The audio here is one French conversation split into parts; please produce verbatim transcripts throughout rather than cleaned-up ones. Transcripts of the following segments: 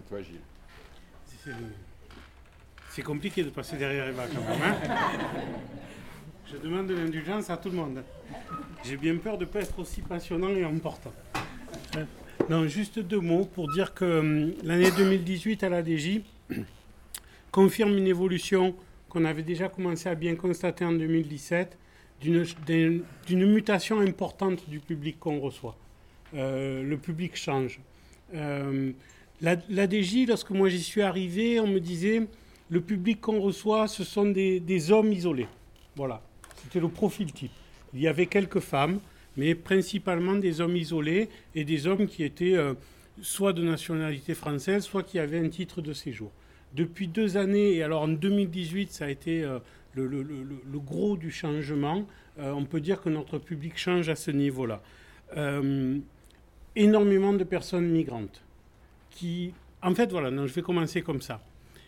toi, Gilles. C'est, c'est compliqué de passer derrière Eva quand même. Hein. Je demande de l'indulgence à tout le monde. J'ai bien peur de ne pas être aussi passionnant et emportant. Euh, non, juste deux mots pour dire que euh, l'année deux mille dix-huit à l'A D J confirme une évolution qu'on avait déjà commencé à bien constater en deux mille dix-sept, d'une, d'une, d'une mutation importante du public qu'on reçoit. Euh, le public change. Euh, la, l'A D J, lorsque moi j'y suis arrivé, on me disait le public qu'on reçoit, ce sont des, des hommes isolés. Voilà, c'était le profil type. Il y avait quelques femmes, mais principalement des hommes isolés et des hommes qui étaient euh, soit de nationalité française, soit qui avaient un titre de séjour. Depuis deux années, et alors en deux mille dix-huit, ça a été euh, le, le, le, le gros du changement, euh, on peut dire que notre public change à ce niveau-là. Euh, énormément de personnes migrantes qui... En fait, voilà, non, je vais commencer comme ça.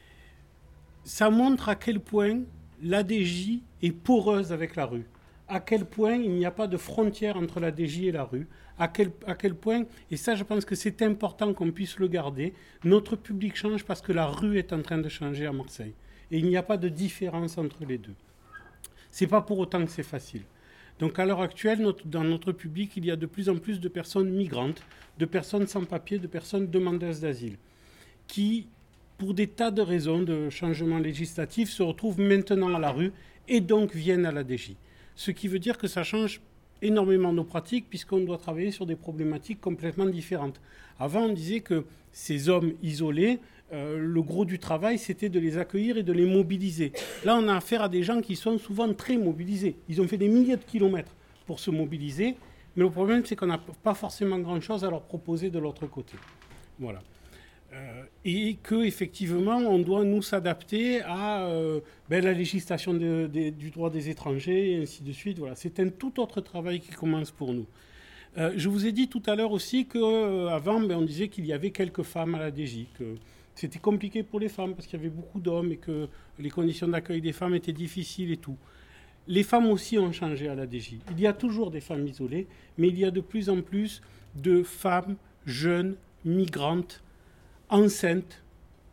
Ça montre à quel point l'A D J est poreuse avec la rue, à quel point il n'y a pas de frontière entre l'A D J et la rue, à quel, à quel point, et ça je pense que c'est important qu'on puisse le garder, notre public change parce que la rue est en train de changer à Marseille. Et il n'y a pas de différence entre les deux. C'est pas pour autant que c'est facile. Donc à l'heure actuelle, notre, dans notre public, il y a de plus en plus de personnes migrantes, de personnes sans papier, de personnes demandeuses d'asile, qui, pour des tas de raisons de changement législatif, se retrouvent maintenant à la rue et donc viennent à l'A D J. Ce qui veut dire que ça change énormément nos pratiques puisqu'on doit travailler sur des problématiques complètement différentes. Avant, on disait que ces hommes isolés, euh, le gros du travail, c'était de les accueillir et de les mobiliser. Là, on a affaire à des gens qui sont souvent très mobilisés. Ils ont fait des milliers de kilomètres pour se mobiliser, mais le problème, c'est qu'on n'a pas forcément grand-chose à leur proposer de l'autre côté. Voilà. Euh, et qu'effectivement, on doit nous s'adapter à euh, ben, la législation de, de, du droit des étrangers, et ainsi de suite. Voilà. C'est un tout autre travail qui commence pour nous. Euh, je vous ai dit tout à l'heure aussi qu'avant, euh, ben, on disait qu'il y avait quelques femmes à l'A D J, que c'était compliqué pour les femmes parce qu'il y avait beaucoup d'hommes et que les conditions d'accueil des femmes étaient difficiles et tout. Les femmes aussi ont changé à l'A D J. Il y a toujours des femmes isolées, mais il y a de plus en plus de femmes jeunes, migrantes, enceintes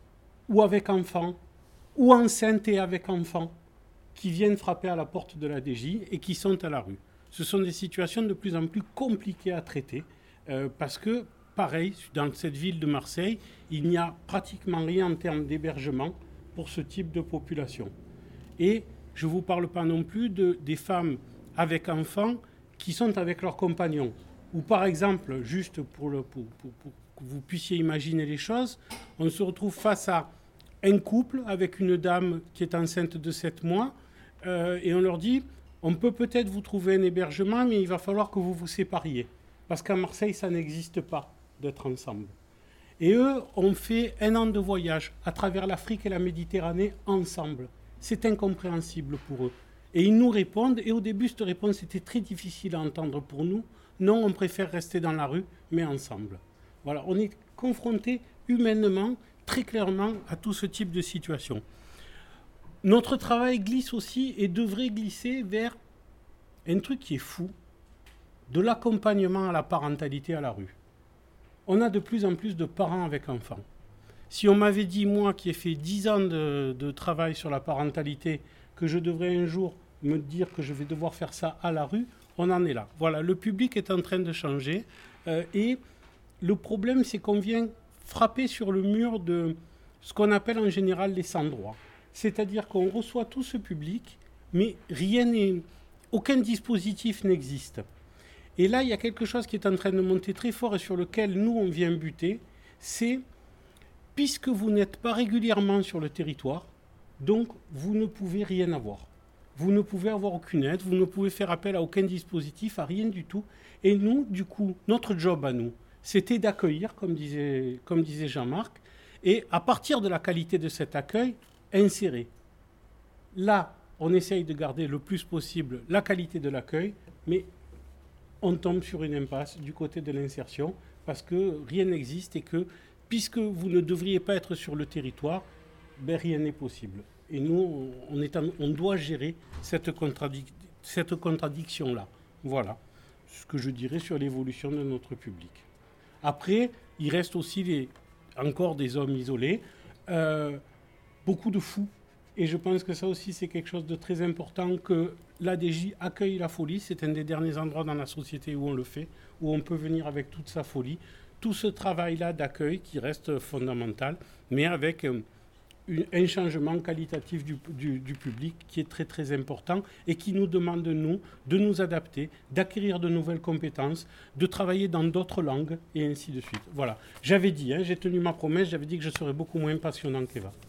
ou avec enfants, ou enceintes et avec enfants, qui viennent frapper à la porte de l'A D J et qui sont à la rue. Ce sont des situations de plus en plus compliquées à traiter, euh, parce que, pareil, dans cette ville de Marseille, il n'y a pratiquement rien en termes d'hébergement pour ce type de population. Et je ne vous parle pas non plus de, des femmes avec enfants qui sont avec leurs compagnons. Ou par exemple, juste pour, le, pour, pour, pour que vous puissiez imaginer les choses, on se retrouve face à un couple avec une dame qui est enceinte de sept mois euh, et on leur dit, on peut peut-être vous trouver un hébergement, mais il va falloir que vous vous sépariez. Parce qu'à Marseille, ça n'existe pas d'être ensemble. Et eux ont fait un an de voyage à travers l'Afrique et la Méditerranée ensemble. C'est incompréhensible pour eux. Et ils nous répondent, et au début, cette réponse était très difficile à entendre pour nous. Non, on préfère rester dans la rue, mais ensemble. Voilà, on est confronté humainement, très clairement, à tout ce type de situation. Notre travail glisse aussi et devrait glisser vers un truc qui est fou, de l'accompagnement à la parentalité à la rue. On a de plus en plus de parents avec enfants. Si on m'avait dit, moi qui ai fait dix ans de, de travail sur la parentalité, que je devrais un jour me dire que je vais devoir faire ça à la rue, on en est là. Voilà, le public est en train de changer euh, et le problème, c'est qu'on vient frapper sur le mur de ce qu'on appelle en général les sans-droits. C'est-à-dire qu'on reçoit tout ce public, mais rien n'est, aucun dispositif n'existe. Et là, il y a quelque chose qui est en train de monter très fort et sur lequel nous, on vient buter, c'est, puisque vous n'êtes pas régulièrement sur le territoire, donc vous ne pouvez rien avoir. Vous ne pouvez avoir aucune aide, vous ne pouvez faire appel à aucun dispositif, à rien du tout. Et nous, du coup, notre job à nous, c'était d'accueillir, comme disait, comme disait Jean-Marc, et à partir de la qualité de cet accueil, insérer. Là, on essaye de garder le plus possible la qualité de l'accueil, mais on tombe sur une impasse du côté de l'insertion, parce que rien n'existe et que, puisque vous ne devriez pas être sur le territoire, ben rien n'est possible. Et nous, on, est en, on doit gérer cette, contradic- cette contradiction-là. Voilà ce que je dirais sur l'évolution de notre public. Après, il reste aussi les, encore des hommes isolés, euh, beaucoup de fous. Et je pense que ça aussi, c'est quelque chose de très important, que l'A D J accueille la folie. C'est un des derniers endroits dans la société où on le fait, où on peut venir avec toute sa folie. Tout ce travail-là d'accueil qui reste fondamental, mais avec euh, une, un changement qualitatif du, du, du public qui est très très important et qui nous demande, nous, de nous adapter, d'acquérir de nouvelles compétences, de travailler dans d'autres langues et ainsi de suite. Voilà. J'avais dit, hein, j'ai tenu ma promesse, j'avais dit que je serais beaucoup moins passionnant qu'Eva.